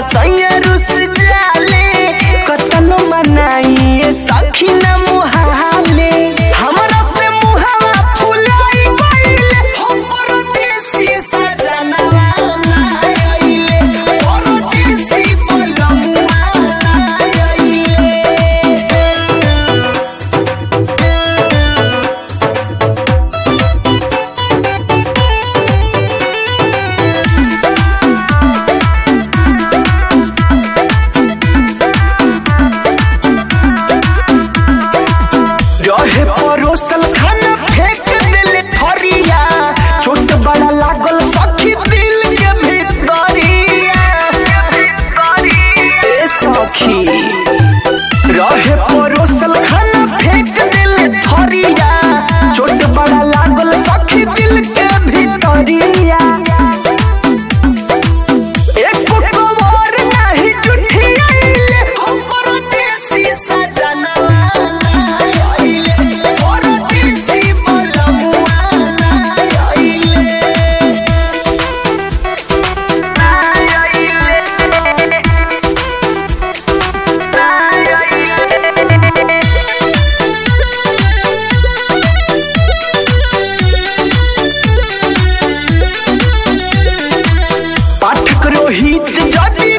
सैया रुस जाले कतनो मनाई सखी न मुहाले हमरा से मुहावा फुलाई गइले हम परदेसी सजनवा आइले परदेसी बलमुआ आइले। रहे परोसल खाना फेंक दिल थरिया चोट बड़ा लागल सखी दिल के भीतरिया ए सखी रहे परोसल खाना फेंक दिल थरिया चोट बड़ा लागल सखी दिल के भीतरिया एक कवर नहीं जुठियाइले हम परदेसी सजनवा पाठक रोहित जदि